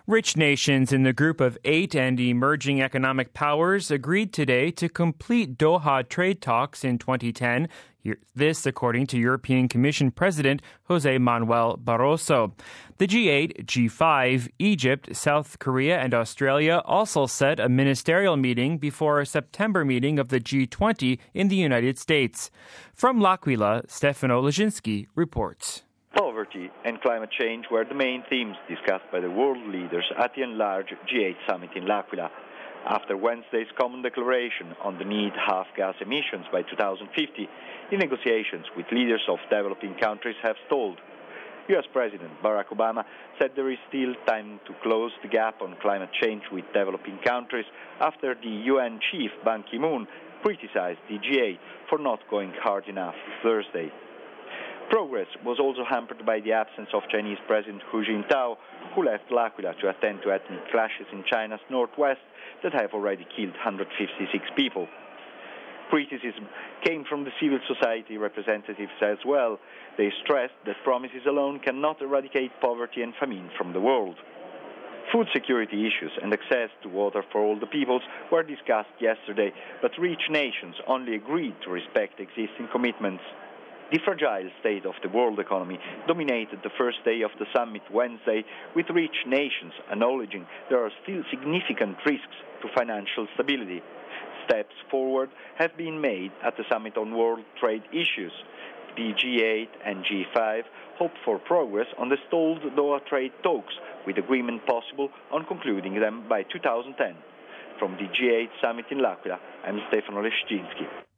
Rich nations in the Group of 8 and emerging economic powers agreed today to complete Doha trade talks in 2010. This, according to European Commission President Jose Manuel Barroso. The G8, G5, Egypt, South Korea, and Australia also set a ministerial meeting before a September meeting of the G20 in the United States. From L'Aquila, Stefano Lezinski reports. Poverty and climate change were the main themes discussed by the world leaders at the enlarged G8 summit in L'Aquila. After Wednesday's common declaration on the need to halve gas emissions by 2050, the negotiations with leaders of developing countries have stalled. U.S. President Barack Obama said there is still time to close the gap on climate change with developing countries after the UN chief Ban Ki-moon criticized the G8 for not going hard enough Thursday. Progress was also hampered by the absence of Chinese President Hu Jintao, who left L'Aquila to attend to ethnic clashes in China's northwest that have already killed 156 people. Criticism came from the civil society representatives as well. They stressed that promises alone cannot eradicate poverty and famine from the world. Food security issues and access to water for all the peoples were discussed yesterday, but rich nations only agreed to respect existing commitments. The fragile state of the world economy dominated the first day of the summit Wednesday, with rich nations acknowledging there are still significant risks to financial stability. Steps forward have been made at the summit on world trade issues. The G8 and G5 hope for progress on the stalled Doha trade talks, with agreement possible on concluding them by 2010. From the G8 summit in L'Aquila, I'm Stefano Lezinski.